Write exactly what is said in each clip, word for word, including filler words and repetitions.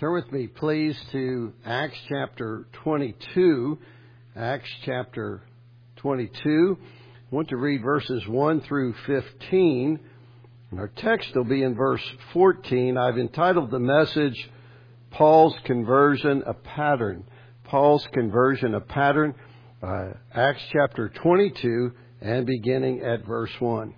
Turn with me, please, to Acts chapter twenty-two. Acts chapter twenty-two. I want to read verses one through fifteen. And our text will be in verse fourteen. I've entitled the message, Paul's Conversion, a Pattern. Paul's Conversion, a Pattern. Uh, Acts chapter twenty-two and beginning at verse one.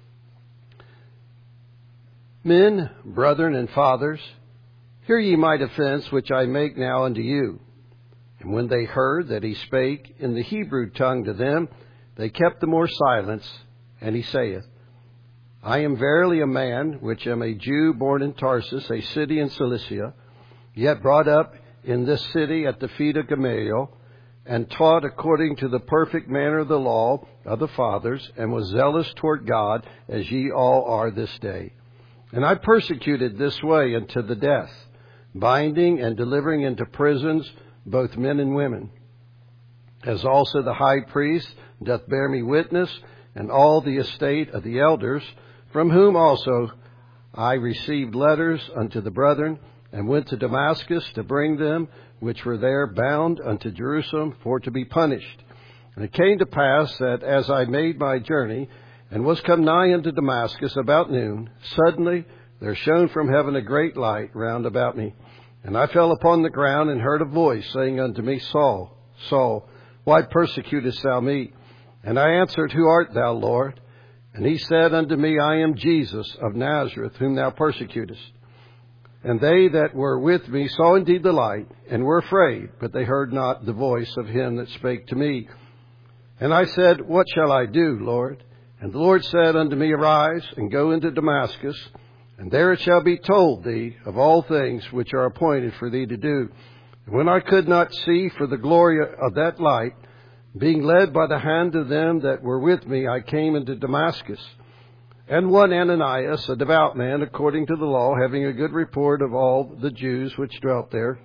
Men, brethren, and fathers, hear ye my defense, which I make now unto you. And when they heard that he spake in the Hebrew tongue to them, they kept the more silence. And he saith, I am verily a man, which am a Jew born in Tarsus, a city in Cilicia, yet brought up in this city at the feet of Gamaliel, and taught according to the perfect manner of the law of the fathers, and was zealous toward God, as ye all are this day. And I persecuted this way unto the death, binding and delivering into prisons both men and women. As also the high priest doth bear me witness, and all the estate of the elders, from whom also I received letters unto the brethren, and went to Damascus to bring them which were there bound unto Jerusalem for to be punished. And it came to pass that as I made my journey, and was come nigh unto Damascus about noon, suddenly there shone from heaven a great light round about me. And I fell upon the ground, and heard a voice saying unto me, Saul, Saul, why persecutest thou me? And I answered, Who art thou, Lord? And he said unto me, I am Jesus of Nazareth, whom thou persecutest. And they that were with me saw indeed the light, and were afraid, but they heard not the voice of him that spake to me. And I said, What shall I do, Lord? And the Lord said unto me, Arise, and go into Damascus, and there it shall be told thee of all things which are appointed for thee to do. And when I could not see for the glory of that light, being led by the hand of them that were with me, I came into Damascus. And one Ananias, a devout man, according to the law, having a good report of all the Jews which dwelt there,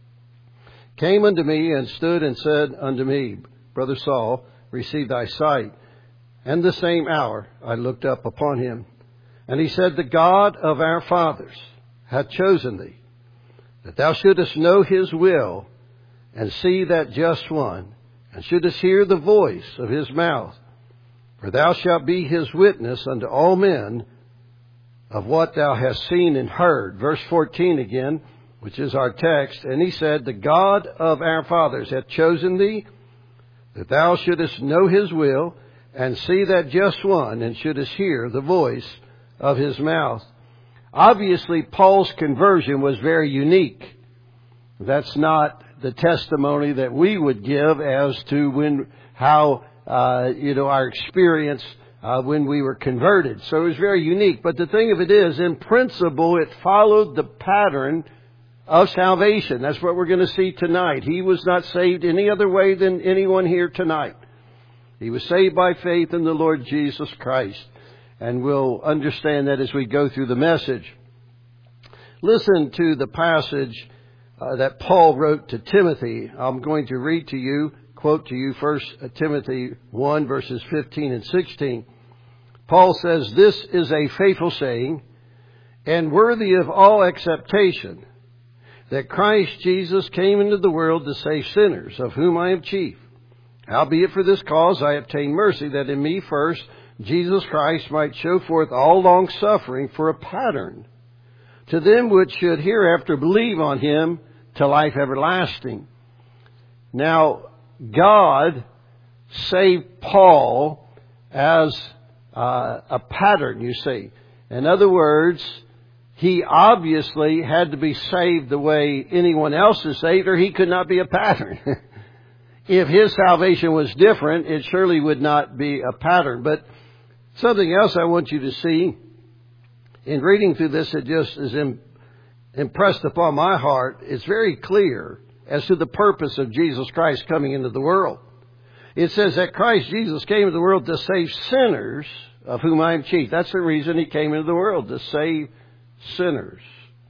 came unto me and stood and said unto me, Brother Saul, receive thy sight. And the same hour I looked up upon him. And he said, The God of our fathers hath chosen thee, that thou shouldest know his will, and see that just one, and shouldest hear the voice of his mouth. For thou shalt be his witness unto all men of what thou hast seen and heard. Verse fourteen again, which is our text. And he said, The God of our fathers hath chosen thee, that thou shouldest know his will, and see that just one, and shouldest hear the voice of his mouth. Obviously, Paul's conversion was very unique. That's not the testimony that we would give as to when, how, uh, you know, our experience uh, when we were converted. So it was very unique. But the thing of it is, in principle, it followed the pattern of salvation. That's what we're going to see tonight. He was not saved any other way than anyone here tonight. He was saved by faith in the Lord Jesus Christ. And we'll understand that as we go through the message. Listen to the passage uh, that Paul wrote to Timothy. I'm going to read to you, quote to you First Timothy one, verses fifteen and sixteen. Paul says, This is a faithful saying, and worthy of all acceptation, that Christ Jesus came into the world to save sinners, of whom I am chief. Howbeit for this cause I obtain mercy, that in me first Jesus Christ might show forth all long suffering for a pattern to them which should hereafter believe on him to life everlasting. Now, God saved Paul as uh, a pattern, you see. In other words, he obviously had to be saved the way anyone else is saved, or he could not be a pattern. If his salvation was different, it surely would not be a pattern. But something else I want you to see, in reading through this, it just is impressed upon my heart. It's very clear as to the purpose of Jesus Christ coming into the world. It says that Christ Jesus came into the world to save sinners, of whom I am chief. That's the reason he came into the world, to save sinners.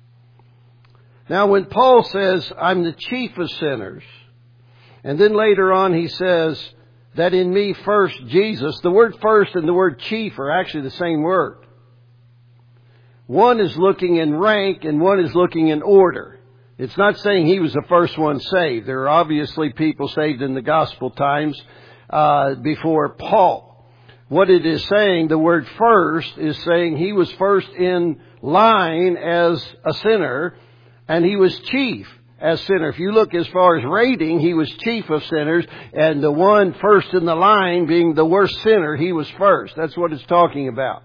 Now, when Paul says, I'm the chief of sinners, and then later on he says that in me first Jesus, the word first and the word chief are actually the same word. One is looking in rank and one is looking in order. It's not saying he was the first one saved. There are obviously people saved in the gospel times uh, before Paul. What it is saying, the word first, is saying he was first in line as a sinner, and he was chief as sinner. If you look as far as rating, he was chief of sinners, and the one first in the line being the worst sinner, he was first. That's what it's talking about.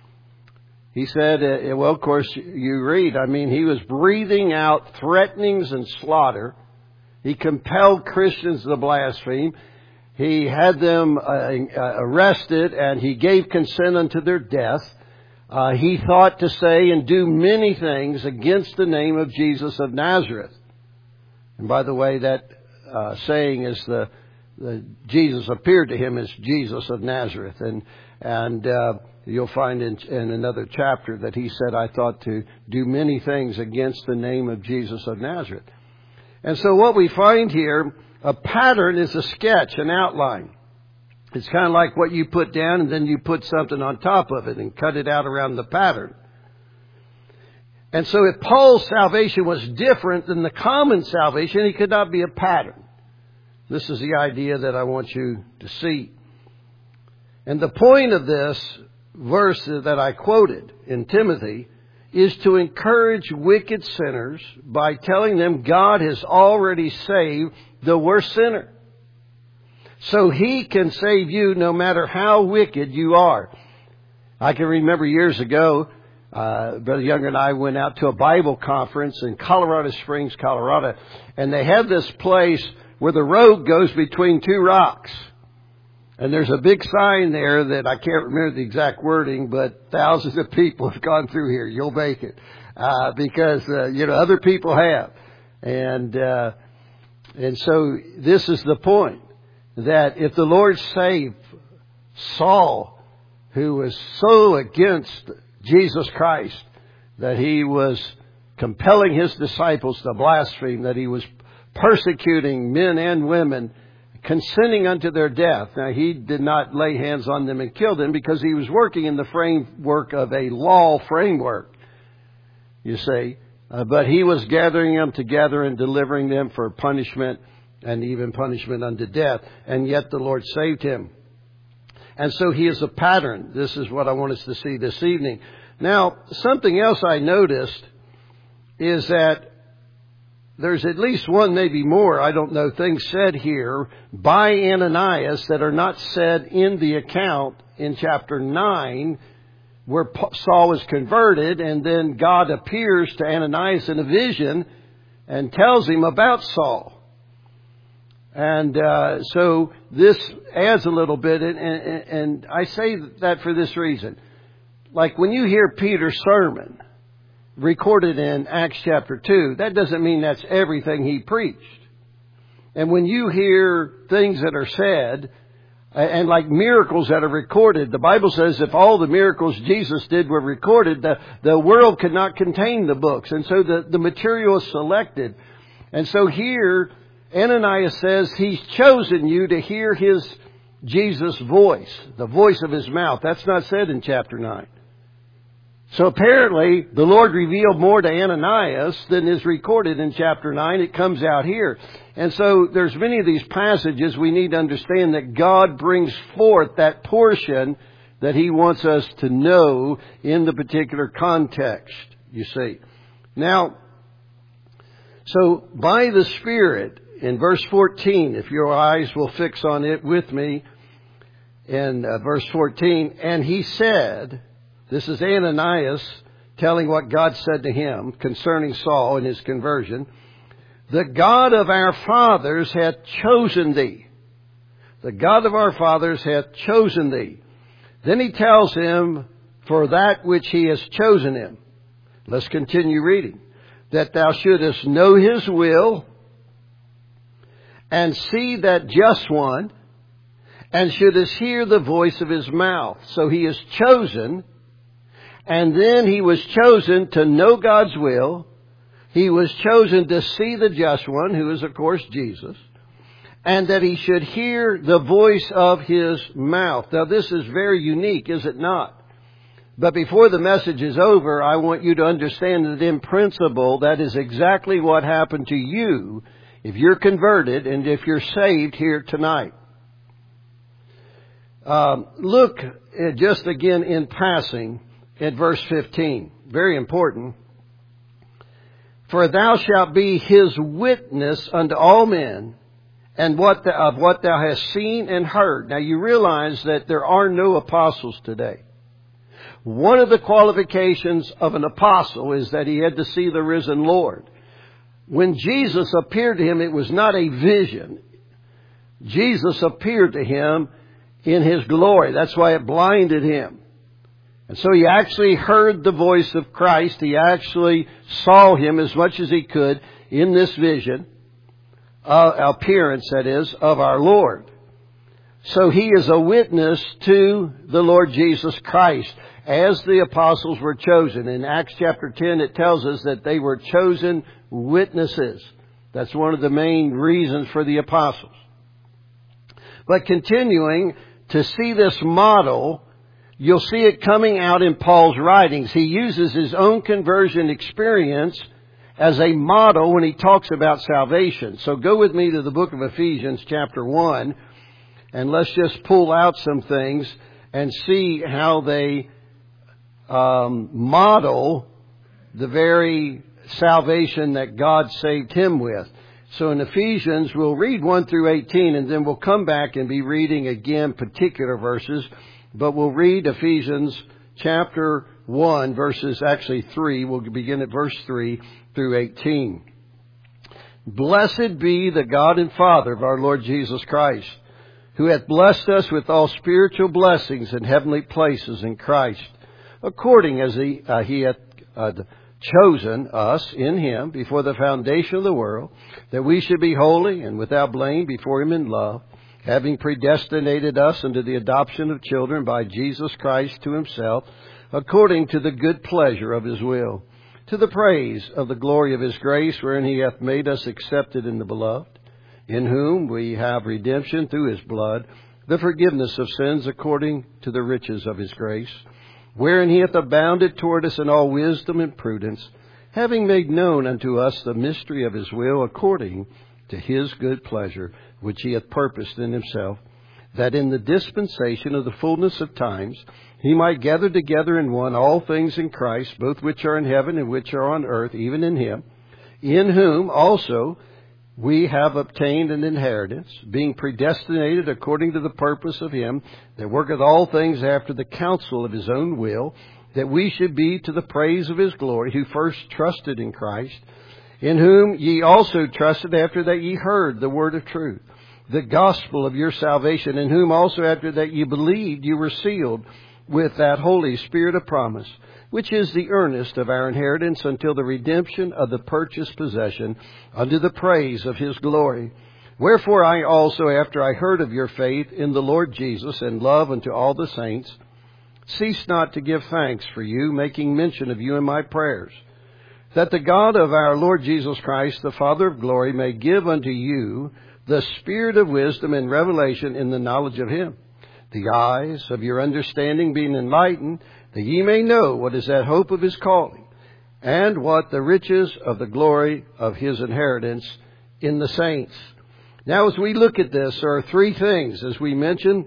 He said, uh, well, of course, you read, I mean, he was breathing out threatenings and slaughter. He compelled Christians to blaspheme. He had them uh, arrested, and he gave consent unto their death. Uh, he thought to say and do many things against the name of Jesus of Nazareth. And by the way, that uh, saying is the, the Jesus appeared to him as Jesus of Nazareth. And, and, uh, You'll find in, in another chapter that he said, I thought to do many things against the name of Jesus of Nazareth. And so what we find here, a pattern is a sketch, an outline. It's kind of like what you put down and then you put something on top of it and cut it out around the pattern. And so if Paul's salvation was different than the common salvation, he could not be a pattern. This is the idea that I want you to see. And the point of this verse that I quoted in Timothy is to encourage wicked sinners by telling them God has already saved the worst sinner. So He can save you no matter how wicked you are. I can remember years ago, uh, Brother Younger and I went out to a Bible conference in Colorado Springs, Colorado, and they had this place where the road goes between two rocks. And there's a big sign there that I can't remember the exact wording, but thousands of people have gone through here. You'll make it. Uh, because, uh, you know, other people have. And, uh, and so this is the point. That if the Lord saved Saul, who was so against Jesus Christ, that he was compelling his disciples to blaspheme, that he was persecuting men and women, consenting unto their death. Now, he did not lay hands on them and kill them because he was working in the framework of a law framework, you see. Uh, but he was gathering them together and delivering them for punishment and even punishment unto death. And yet the Lord saved him. And so he is a pattern. This is what I want us to see this evening. Now, something else I noticed is that there's at least one, maybe more, I don't know, things said here by Ananias that are not said in the account in chapter nine, where Saul was converted, and then God appears to Ananias in a vision and tells him about Saul. And uh, so this adds a little bit, and, and, and I say that for this reason. Like when you hear Peter's sermon recorded in Acts chapter two, that doesn't mean that's everything he preached. And when you hear things that are said, and like miracles that are recorded, the Bible says if all the miracles Jesus did were recorded, the, the world could not contain the books. And so the, the material is selected. And so here, Ananias says he's chosen you to hear his Jesus' voice, the voice of his mouth. That's not said in chapter nine. So apparently, the Lord revealed more to Ananias than is recorded in chapter nine. It comes out here. And so there's many of these passages we need to understand that God brings forth that portion that He wants us to know in the particular context, you see. Now, so by the Spirit, in verse fourteen, if your eyes will fix on it with me, in uh, verse fourteen, and he said... This is Ananias telling what God said to him concerning Saul and his conversion. The God of our fathers hath chosen thee. The God of our fathers hath chosen thee. Then he tells him for that which he has chosen him. Let's continue reading. That thou shouldest know his will and see that just one, and shouldest hear the voice of his mouth. So he is chosen. And then he was chosen to know God's will. He was chosen to see the just one, who is, of course, Jesus. And that he should hear the voice of his mouth. Now, this is very unique, is it not? But before the message is over, I want you to understand that in principle, that is exactly what happened to you if you're converted and if you're saved here tonight. Um, look at just again in passing at verse fifteen. Very important. For thou shalt be his witness unto all men, and what the, of what thou hast seen and heard. Now you realize that there are no apostles today. One of the qualifications of an apostle is that he had to see the risen Lord. When Jesus appeared to him, it was not a vision. Jesus appeared to him in his glory. That's why it blinded him. And so he actually heard the voice of Christ. He actually saw him as much as he could in this vision, uh, appearance, that is, of our Lord. So he is a witness to the Lord Jesus Christ, as the apostles were chosen. In Acts chapter ten, it tells us that they were chosen witnesses. That's one of the main reasons for the apostles. But continuing to see this model, you'll see it coming out in Paul's writings. He uses his own conversion experience as a model when he talks about salvation. So go with me to the book of Ephesians chapter one, and let's just pull out some things and see how they um, model the very salvation that God saved him with. So in Ephesians, we'll read one through eighteen, and then we'll come back and be reading again particular verses. But we'll read Ephesians chapter one, verses actually three. We'll begin at verse three through eighteen. Blessed be the God and Father of our Lord Jesus Christ, who hath blessed us with all spiritual blessings in heavenly places in Christ, according as he, uh, he hath uh, chosen us in him before the foundation of the world, that we should be holy and without blame before him in love, having predestinated us unto the adoption of children by Jesus Christ to himself, according to the good pleasure of his will, to the praise of the glory of his grace, wherein he hath made us accepted in the beloved, in whom we have redemption through his blood, the forgiveness of sins according to the riches of his grace, wherein he hath abounded toward us in all wisdom and prudence, having made known unto us the mystery of his will according to his good pleasure, which he hath purposed in himself, that in the dispensation of the fullness of times he might gather together in one all things in Christ, both which are in heaven and which are on earth, even in him, in whom also we have obtained an inheritance, being predestinated according to the purpose of him that worketh all things after the counsel of his own will, that we should be to the praise of his glory, who first trusted in Christ, in whom ye also trusted after that ye heard the word of truth, the gospel of your salvation, in whom also after that ye believed you were sealed with that Holy Spirit of promise, which is the earnest of our inheritance until the redemption of the purchased possession, unto the praise of his glory. Wherefore I also, after I heard of your faith in the Lord Jesus and love unto all the saints, cease not to give thanks for you, making mention of you in my prayers, that the God of our Lord Jesus Christ, the Father of glory, may give unto you the spirit of wisdom and revelation in the knowledge of him, the eyes of your understanding being enlightened, that ye may know what is that hope of his calling, and what the riches of the glory of his inheritance in the saints. Now, as we look at this, there are three things. As we mentioned,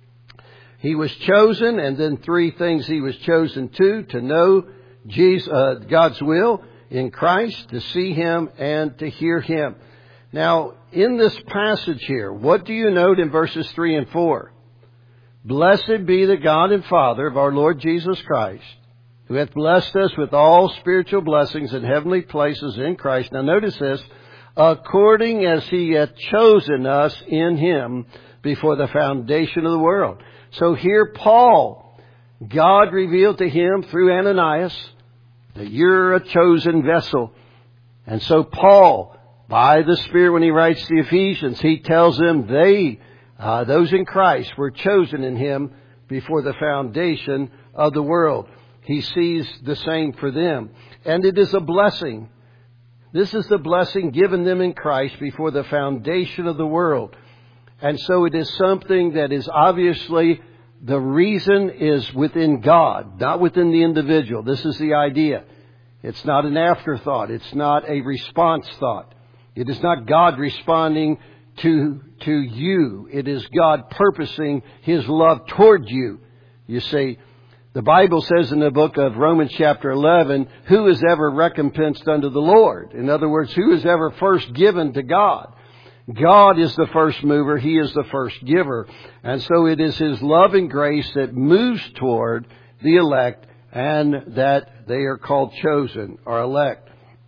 he was chosen, and then three things he was chosen to, to know Jesus, uh, God's will in Christ, to see him, and to hear him. Now, in this passage here, what do you note in verses three and four? Blessed be the God and Father of our Lord Jesus Christ, who hath blessed us with all spiritual blessings in heavenly places in Christ. Now notice this, according as he hath chosen us in him before the foundation of the world. So here Paul, God revealed to him through Ananias that you're a chosen vessel. And so Paul, by the Spirit, when he writes the Ephesians, he tells them they Uh, those in Christ were chosen in him before the foundation of the world. He sees the same for them. And it is a blessing. This is the blessing given them in Christ before the foundation of the world. And so it is something that is obviously the reason is within God, not within the individual. This is the idea. It's not an afterthought. It's not a response thought. It is not God responding to, to you. It is God purposing His love toward you. You see, the Bible says in the book of Romans chapter eleven, who is ever recompensed unto the Lord? In other words, who is ever first given to God? God is the first mover. He is the first giver. And so it is His love and grace that moves toward the elect, and that they are called chosen or elect.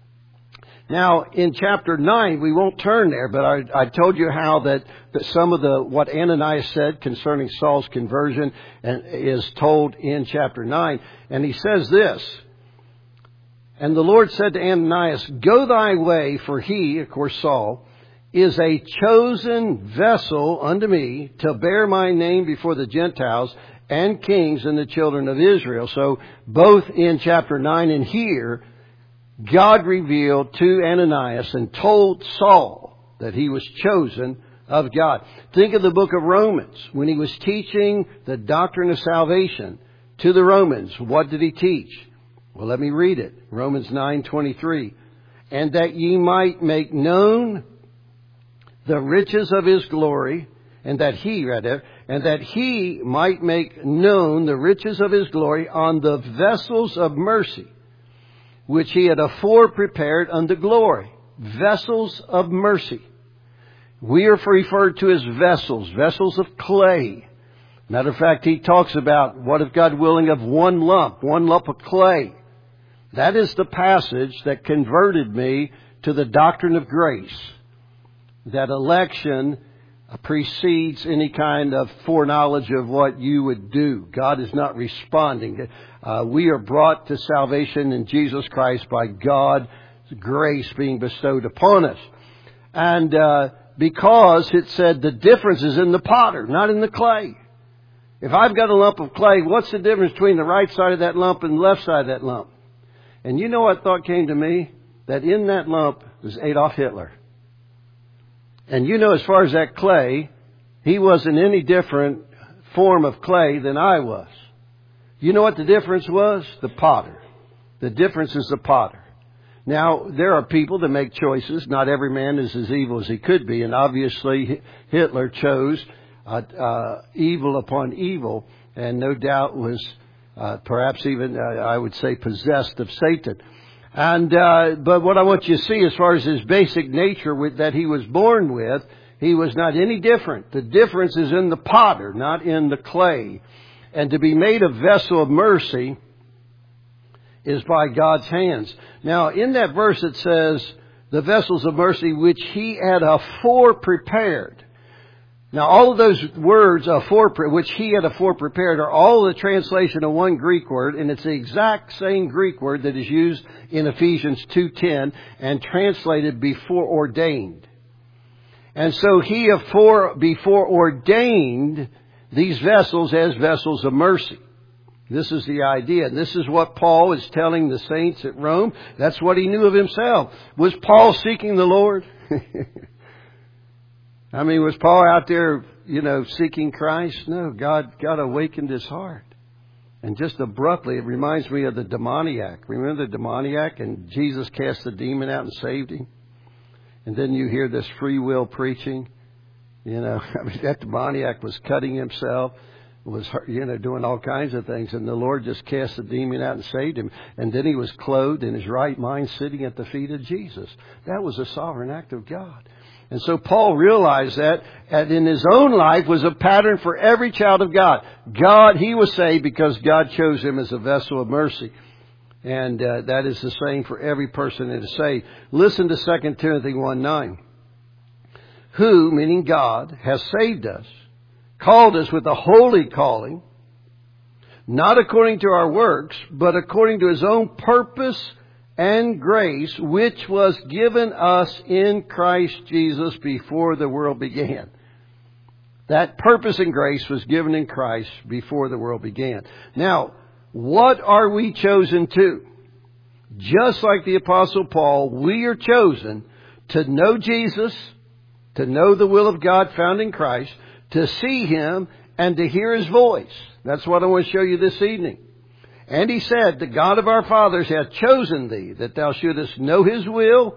Now, in chapter nine, we won't turn there, but I, I told you how that, that some of the, what Ananias said concerning Saul's conversion and is told in chapter nine. And he says this, and the Lord said to Ananias, go thy way, for he, of course Saul, is a chosen vessel unto me to bear my name before the Gentiles and kings and the children of Israel. So both in chapter nine and here, God revealed to Ananias and told Saul that he was chosen of God. Think of the book of Romans. When he was teaching the doctrine of salvation to the Romans, what did he teach? Well, let me read it. Romans nine twenty-three. And that ye might make known the riches of His glory, and that he, rather, and that he might make known the riches of His glory on the vessels of mercy, which He had afore prepared unto glory. Vessels of mercy. We are referred to as vessels, vessels of clay. Matter of fact, he talks about, what if God willing, of one lump, one lump of clay. That is the passage that converted me to the doctrine of grace. That election precedes any kind of foreknowledge of what you would do. God is not responding. Uh, we are brought to salvation in Jesus Christ by God's grace being bestowed upon us. And uh, because it said the difference is in the potter, not in the clay. If I've got a lump of clay, what's the difference between the right side of that lump and the left side of that lump? And you know what thought came to me? That in that lump was Adolf Hitler. And you know, as far as that clay, he wasn't any different form of clay than I was. You know what the difference was? The potter. The difference is the potter. Now, there are people that make choices. Not every man is as evil as he could be. And obviously, Hitler chose uh, uh, evil upon evil, and no doubt was uh, perhaps even, uh, I would say, possessed of Satan. And, uh, but what I want you to see as far as his basic nature with, that he was born with, he was not any different. The difference is in the potter, not in the clay. And to be made a vessel of mercy is by God's hands. Now, in that verse it says, the vessels of mercy which He had afore prepared. Now, all of those words, afore, which He had afore prepared, are all the translation of one Greek word, and it's the exact same Greek word that is used in Ephesians two ten and translated before ordained. And so He afore, before ordained these vessels as vessels of mercy. This is the idea. And this is what Paul is telling the saints at Rome. That's what he knew of himself. Was Paul seeking the Lord? I mean, was Paul out there, you know, seeking Christ? No, God, God awakened his heart. And just abruptly, it reminds me of the demoniac. Remember the demoniac? And Jesus cast the demon out and saved him. And then you hear this free will preaching. You know, I mean, that demoniac was cutting himself, was, you know, doing all kinds of things. And the Lord just cast the demon out and saved him. And then he was clothed in his right mind, sitting at the feet of Jesus. That was a sovereign act of God. And so Paul realized that, and in his own life was a pattern for every child of God. God, he was saved because God chose him as a vessel of mercy. And uh, that is the same for every person that is saved. Listen to Second Timothy one nine. Who, meaning God, has saved us, called us with a holy calling, not according to our works, but according to His own purpose and grace, which was given us in Christ Jesus before the world began. That purpose and grace was given in Christ before the world began. Now, what are we chosen to? Just like the Apostle Paul, we are chosen to know Jesus, to know the will of God found in Christ, to see Him, and to hear His voice. That's what I want to show you this evening. And He said, the God of our fathers hath chosen thee, that thou shouldest know His will,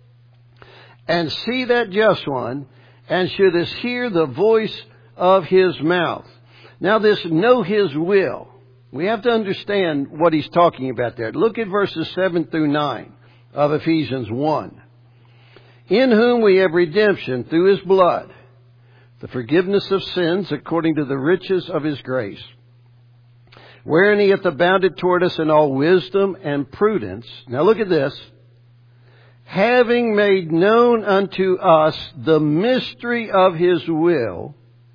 and see that just one, and shouldest hear the voice of His mouth. Now this know His will, we have to understand what He's talking about there. Look at verses seven through nine of Ephesians one. In whom we have redemption through His blood, the forgiveness of sins according to the riches of His grace, wherein He hath abounded toward us in all wisdom and prudence. Now look at this. Having made known unto us the mystery of His will,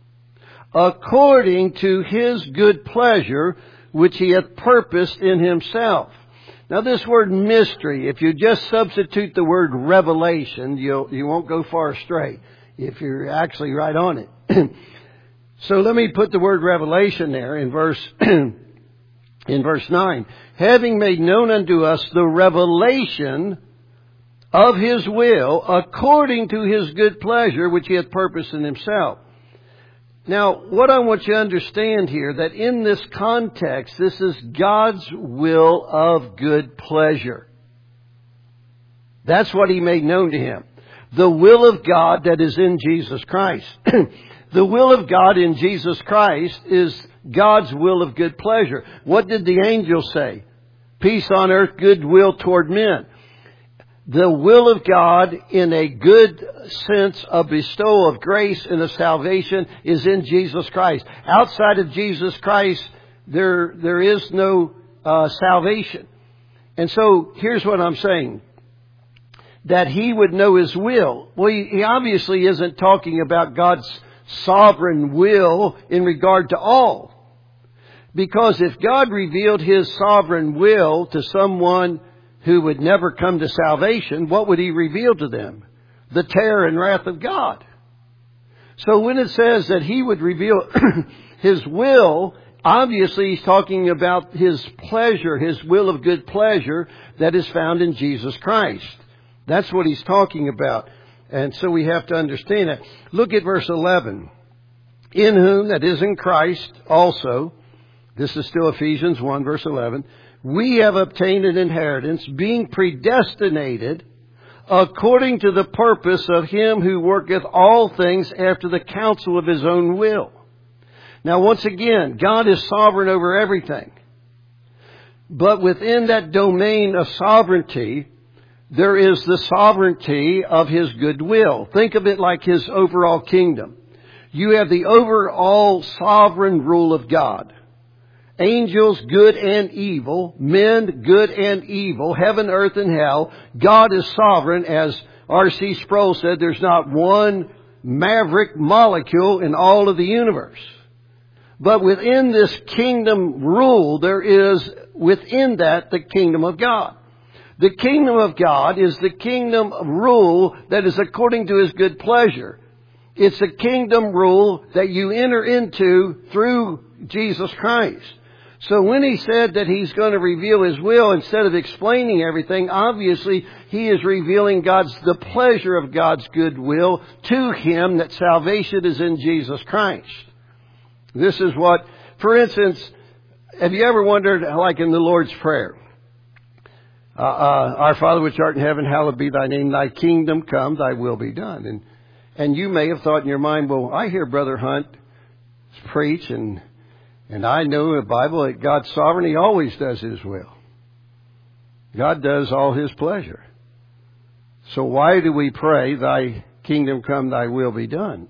according to His good pleasure, which He hath purposed in Himself. Now this word mystery, if you just substitute the word revelation, you'll, you won't go far astray if you're actually right on it. So let me put the word revelation there in verse, in verse nine. Having made known unto us the revelation of His will, according to His good pleasure, which He hath purposed in Himself. Now, what I want you to understand here, that in this context, this is God's will of good pleasure. That's what He made known to Him. The will of God that is in Jesus Christ. The will of God in Jesus Christ is God's will of good pleasure. What did the angel say? Peace on earth, goodwill toward men. The will of God in a good sense of bestowal of grace and of salvation is in Jesus Christ. Outside of Jesus Christ, there, there is no uh, salvation. And so here's what I'm saying. That He would know His will. Well, he, he obviously isn't talking about God's sovereign will in regard to all. Because if God revealed His sovereign will to someone who would never come to salvation, what would He reveal to them? The terror and wrath of God. So when it says that He would reveal His will, obviously He's talking about His pleasure, His will of good pleasure that is found in Jesus Christ. That's what He's talking about. And so we have to understand that. Look at verse eleven. In whom, that is in Christ also, this is still Ephesians one verse eleven, we have obtained an inheritance, being predestinated according to the purpose of Him who worketh all things after the counsel of His own will. Now once again, God is sovereign over everything. But within that domain of sovereignty, there is the sovereignty of His goodwill. Think of it like His overall kingdom. You have the overall sovereign rule of God. Angels, good and evil. Men, good and evil. Heaven, earth, and hell. God is sovereign. As R C Sproul said, there's not one maverick molecule in all of the universe. But within this kingdom rule, there is within that the kingdom of God. The kingdom of God is the kingdom rule that is according to His good pleasure. It's a kingdom rule that you enter into through Jesus Christ. So when He said that He's going to reveal His will, instead of explaining everything, obviously He is revealing God's, the pleasure of God's good will to Him, that salvation is in Jesus Christ. This is what, for instance, have you ever wondered, like in the Lord's Prayer, uh, uh, Our Father which art in heaven, hallowed be Thy name, Thy kingdom come, Thy will be done. And, and you may have thought in your mind, well, I hear Brother Hunt preach and And I know in the Bible that God's sovereign. He always does His will. God does all His pleasure. So why do we pray, Thy kingdom come, Thy will be done?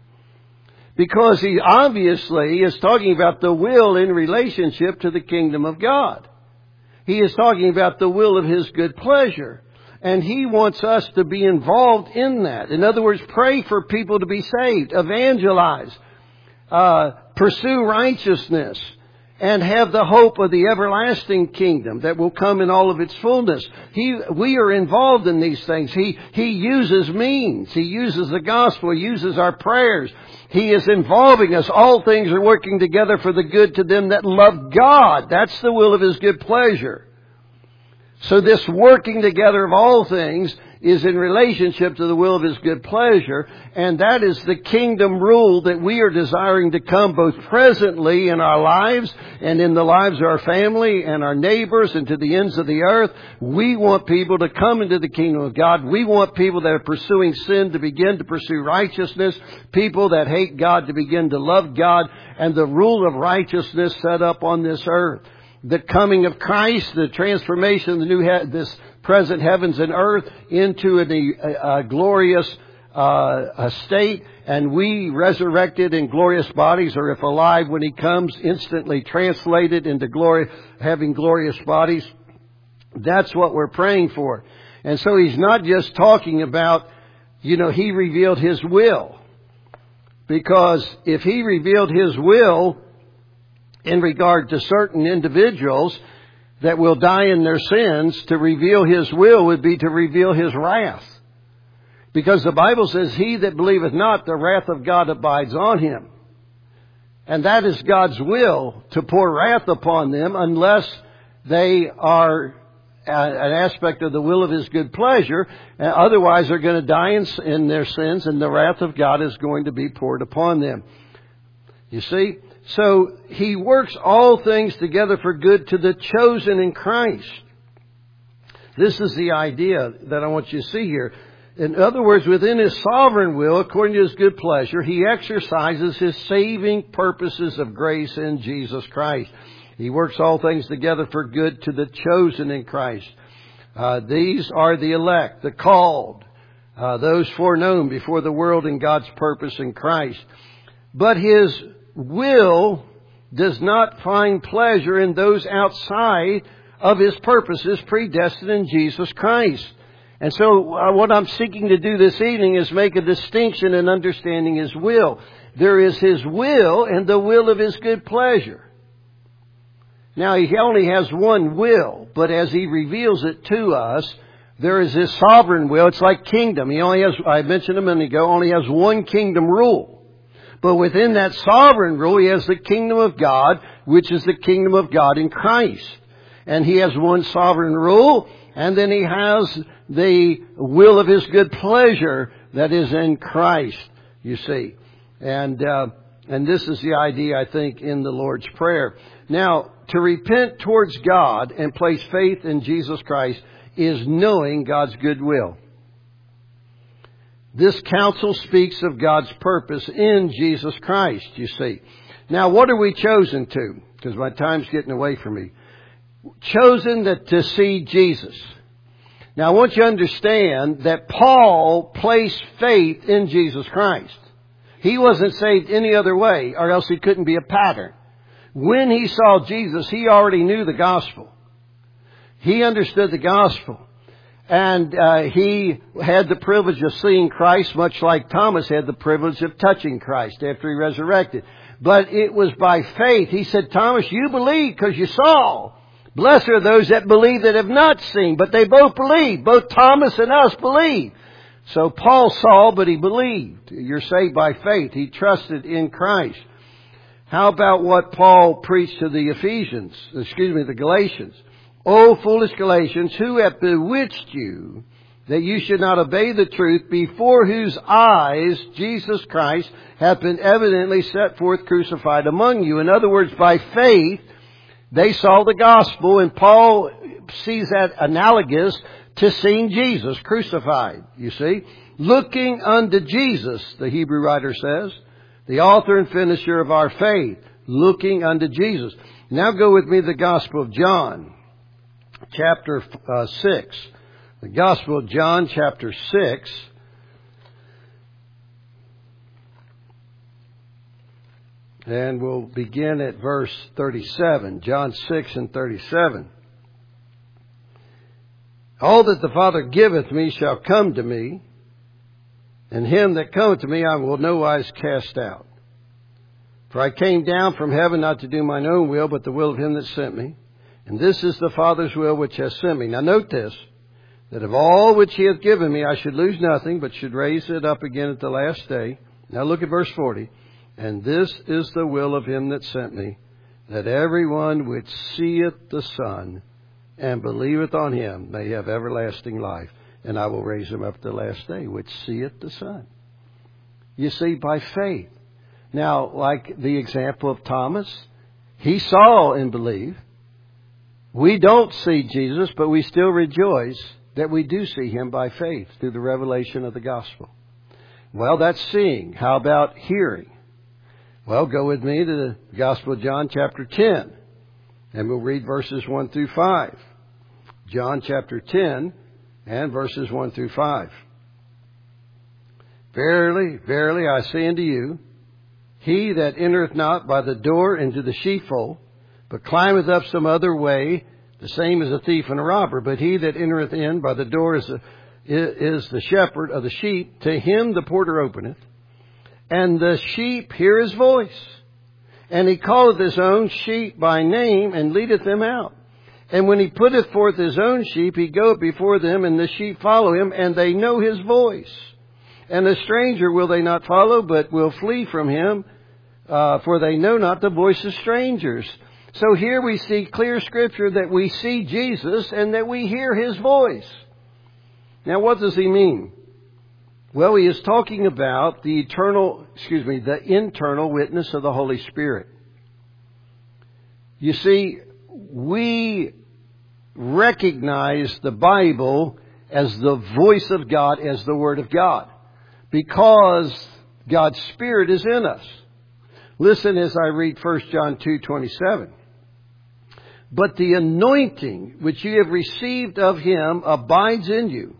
Because He obviously is talking about the will in relationship to the kingdom of God. He is talking about the will of His good pleasure. And He wants us to be involved in that. In other words, pray for people to be saved, evangelize, uh, pursue righteousness, and have the hope of the everlasting kingdom that will come in all of its fullness. He, we are involved in these things. He, He uses means. He uses the gospel. He uses our prayers. He is involving us. All things are working together for the good to them that love God. That's the will of His good pleasure. So this working together of all things is in relationship to the will of His good pleasure, and that is the kingdom rule that we are desiring to come both presently in our lives and in the lives of our family and our neighbors and to the ends of the earth. We want people to come into the kingdom of God. We want people that are pursuing sin to begin to pursue righteousness, people that hate God to begin to love God, and the rule of righteousness set up on this earth. The coming of Christ, the transformation of the new he- this present heavens and earth into a, a glorious uh, a state, and we resurrected in glorious bodies, or if alive when He comes, instantly translated into glory, having glorious bodies. That's what we're praying for. And so He's not just talking about, you know, He revealed His will. Because if He revealed His will in regard to certain individuals that will die in their sins, to reveal His will would be to reveal His wrath. Because the Bible says, he that believeth not, the wrath of God abides on him. And that is God's will, to pour wrath upon them unless they are an aspect of the will of His good pleasure. Otherwise, they're going to die in, in their sins, and the wrath of God is going to be poured upon them. You see? So He works all things together for good to the chosen in Christ. This is the idea that I want you to see here. In other words, within His sovereign will, according to His good pleasure, He exercises His saving purposes of grace in Jesus Christ. He works all things together for good to the chosen in Christ. Uh, these are the elect, the called, uh, those foreknown before the world in God's purpose in Christ. But His will does not find pleasure in those outside of His purposes predestined in Jesus Christ. And so uh, what I'm seeking to do this evening is make a distinction in understanding His will. There is His will and the will of His good pleasure. Now, He only has one will, but as He reveals it to us, there is His sovereign will. It's like kingdom. He only has, I mentioned a minute ago, only has one kingdom rule. But within that sovereign rule, He has the kingdom of God, which is the kingdom of God in Christ. And He has one sovereign rule, and then He has the will of His good pleasure that is in Christ, you see. And uh, and this is the idea, I think, in the Lord's Prayer. Now, to repent towards God and place faith in Jesus Christ is knowing God's good will. This counsel speaks of God's purpose in Jesus Christ, you see. Now, what are we chosen to? Because my time's getting away from me. Chosen that to see Jesus. Now, I want you to understand that Paul placed faith in Jesus Christ. He wasn't saved any other way, or else he couldn't be a pattern. When he saw Jesus, he already knew the gospel. He understood the gospel. And uh, he had the privilege of seeing Christ, much like Thomas had the privilege of touching Christ after He resurrected. But it was by faith. He said, Thomas, you believe because you saw. Blessed are those that believe that have not seen, but they both believe. Both Thomas and us believe. So Paul saw, but he believed. You're saved by faith. He trusted in Christ. How about what Paul preached to the Ephesians, excuse me, the Galatians? O foolish Galatians, who hath bewitched you, that you should not obey the truth, before whose eyes Jesus Christ hath been evidently set forth crucified among you. In other words, by faith, they saw the gospel, and Paul sees that analogous to seeing Jesus crucified, you see. Looking unto Jesus, the Hebrew writer says, the author and finisher of our faith, looking unto Jesus. Now go with me to the Gospel of John, chapter uh, six. The Gospel of John, chapter six. And we'll begin at verse thirty-seven. John six and thirty-seven. All that the Father giveth me shall come to me, and him that cometh to me I will no wise cast out. For I came down from heaven not to do mine own will, but the will of him that sent me. And this is the Father's will which has sent me. Now note this, that of all which He hath given me I should lose nothing, but should raise it up again at the last day. Now look at verse forty. And this is the will of him that sent me, that every one which seeth the Son and believeth on Him may have everlasting life, and I will raise him up at the last day, which seeth the Son. You see, by faith. Now, like the example of Thomas, he saw and believed. We don't see Jesus, but we still rejoice that we do see him by faith through the revelation of the gospel. Well, that's seeing. How about hearing? Well, go with me to the Gospel of John chapter ten, and we'll read verses one through five. John chapter ten and verses one through five. Verily, verily, I say unto you, he that entereth not by the door into the sheepfold, but climbeth up some other way, the same is a thief and a robber. But he that entereth in by the door is, a, is the shepherd of the sheep. To him the porter openeth, and the sheep hear his voice. And he calleth his own sheep by name, and leadeth them out. And when he putteth forth his own sheep, he goeth before them, and the sheep follow him, and they know his voice. And a stranger will they not follow, but will flee from him, uh, for they know not the voice of strangers. So here we see clear scripture that we see Jesus and that we hear his voice. Now, what does he mean? Well, he is talking about the eternal, excuse me, the internal witness of the Holy Spirit. You see, we recognize the Bible as the voice of God, as the Word of God, because God's Spirit is in us. Listen as I read First John two twenty-seven. But the anointing which ye have received of him abides in you.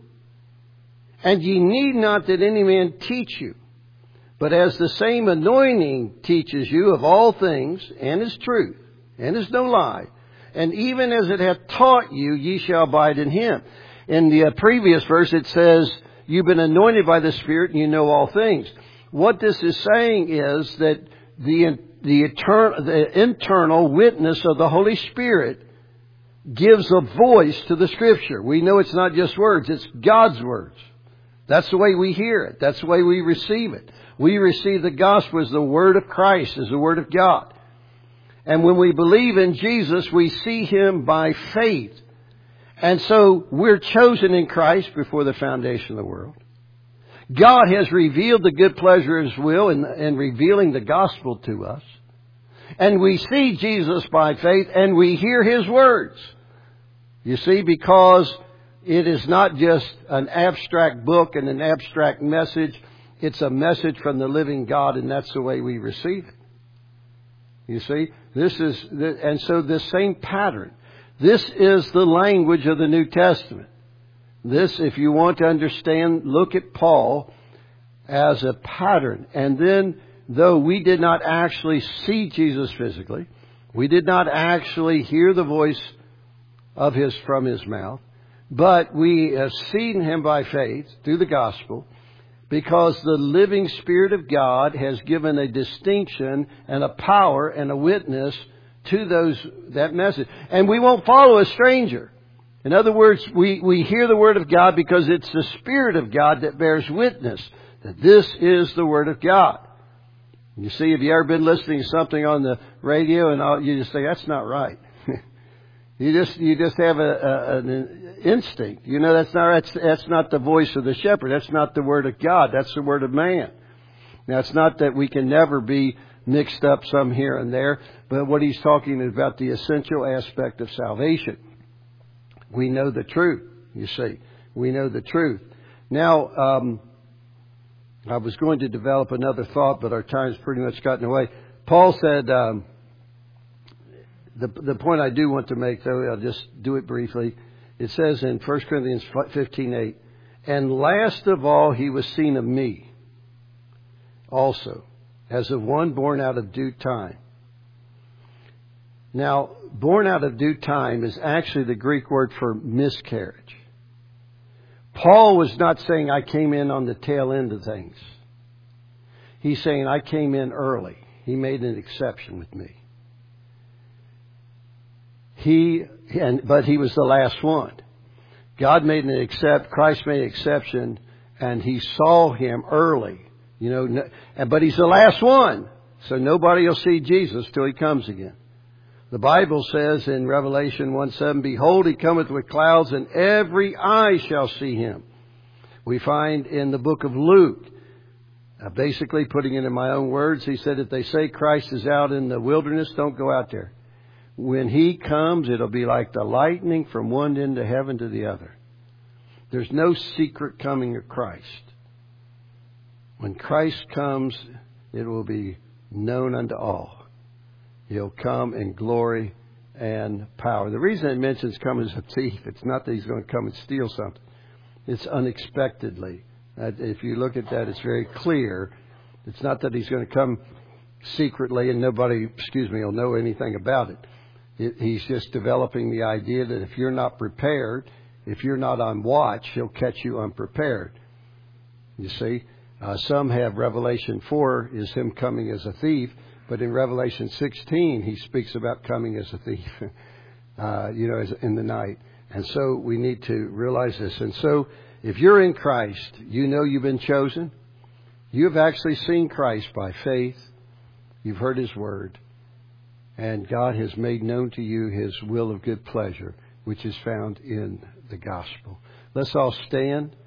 And ye need not that any man teach you. But as the same anointing teaches you of all things, and is truth, and is no lie, and even as it hath taught you, ye shall abide in him. In the previous verse it says, you've been anointed by the Spirit and you know all things. What this is saying is that the The, eternal, the internal witness of the Holy Spirit gives a voice to the Scripture. We know it's not just words, it's God's words. That's the way we hear it. That's the way we receive it. We receive the gospel as the Word of Christ, as the Word of God. And when we believe in Jesus, we see him by faith. And so we're chosen in Christ before the foundation of the world. God has revealed the good pleasure of his will in, in revealing the gospel to us. And we see Jesus by faith and we hear his words. You see, because it is not just an abstract book and an abstract message. It's a message from the living God, and that's the way we receive it. You see, this is, and so this same pattern. This is the language of the New Testament. This, if you want to understand, look at Paul as a pattern. And then, though we did not actually see Jesus physically, we did not actually hear the voice of his from his mouth, but we have seen him by faith through the gospel, because the living Spirit of God has given a distinction and a power and a witness to those that message. And we won't follow a stranger. In other words, we, we hear the Word of God because it's the Spirit of God that bears witness that this is the Word of God. You see, have you ever been listening to something on the radio and all, you just say, that's not right. you just you just have a, a, an instinct. You know, that's not that's, that's not the voice of the shepherd. That's not the Word of God. That's the Word of man. Now, it's not that we can never be mixed up some here and there, but what he's talking about the essential aspect of salvation. We know the truth, you see. We know the truth. Now, um, I was going to develop another thought, but our time's pretty much gotten away. Paul said, um, the, the point I do want to make, though, I'll just do it briefly. It says in First Corinthians fifteen eight, and last of all he was seen of me also, as of one born out of due time. Now, born out of due time is actually the Greek word for miscarriage. Paul was not saying I came in on the tail end of things. He's saying I came in early. He made an exception with me. He, and, but he was the last one. God made an except, Christ made an exception, and he saw him early. You know, but he's the last one. So nobody will see Jesus till he comes again. The Bible says in Revelation one seven, behold, he cometh with clouds, and every eye shall see him, We find in the book of Luke, uh, basically putting it in my own words, he said, if they say Christ is out in the wilderness, don't go out there. When he comes, it'll be like the lightning from one end of heaven to the other. There's no secret coming of Christ. When Christ comes, it will be known unto all. He'll come in glory and power. The reason it mentions come as a thief, it's not that he's going to come and steal something. It's unexpectedly. If you look at that, it's very clear. It's not that he's going to come secretly and nobody, excuse me, will know anything about it. it. He's just developing the idea that if you're not prepared, if you're not on watch, he'll catch you unprepared. You see, uh, some have Revelation four is him coming as a thief. But in Revelation sixteen, he speaks about coming as a thief, uh, you know, as in the night. And so we need to realize this. And so if you're in Christ, you know you've been chosen. You've actually seen Christ by faith. You've heard his word. And God has made known to you his will of good pleasure, which is found in the gospel. Let's all stand.